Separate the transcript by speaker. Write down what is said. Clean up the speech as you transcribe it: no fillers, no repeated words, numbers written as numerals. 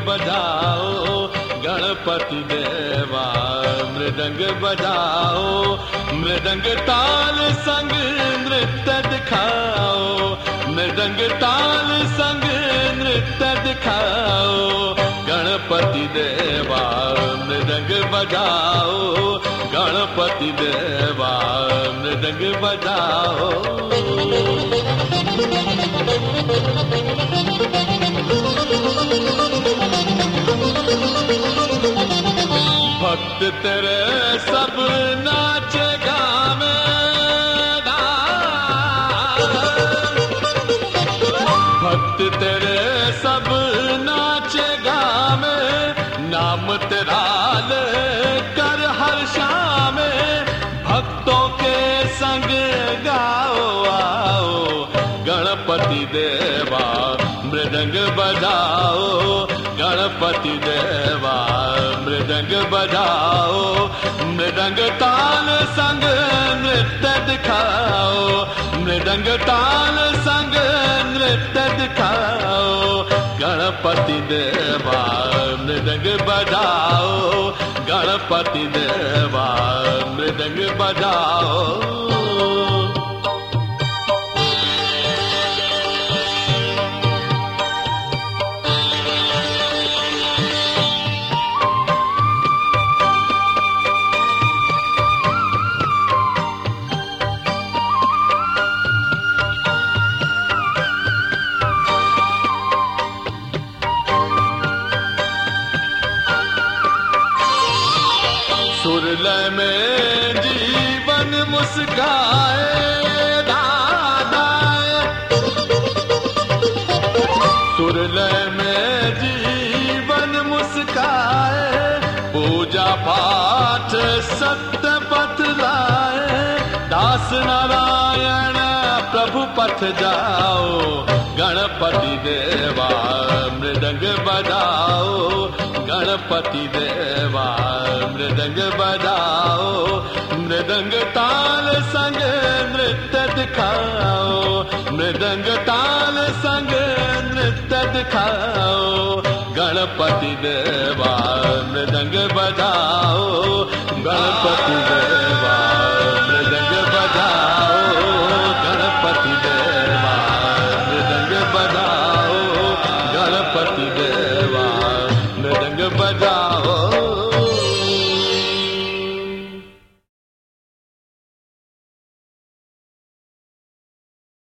Speaker 1: बजाओ गणपति देवा, मृदंग बजाओ मृदंग ताल संग नृत्य दिखाओ, मृदंग ताल संग नृत्य दिखाओ, गणपति देवा मृदंग बजाओ, गणपति देवा मृदंग बजाओ। भक्त तेरे सब नाचे गावे, भक्त तेरे सब नाचे गावे, नाम तेरा ले कर हर शाम, भक्तों के संग गाओ आओ, गणपति देवा मृदंग बजाओ, गणपति देवा मृदंग बजाओ, मृदंग ताल संग नृत्य दिखाओ, मृदंग ताल संग नृत्य दिखाओ, गणपति देवा मृदंग बजाओ, गणपति देवा मृदंग बजाओ। सुरलय में जीवन मुस्काए दादा, सुरलय में जीवन मुस्काए, पूजा पाठ सत्य पथ लाए, दास नारायण प्रभु पथ जाओ, गणपति देवा मृदंग बजाओ, गणपति देवा मृदंग बजाओ, मृदंग ताल संग नृत्य दिखाओ, मृदंग ताल संग नृत्य दिखाओ, गणपति देवा मृदंग बजाओ, गणपति देवा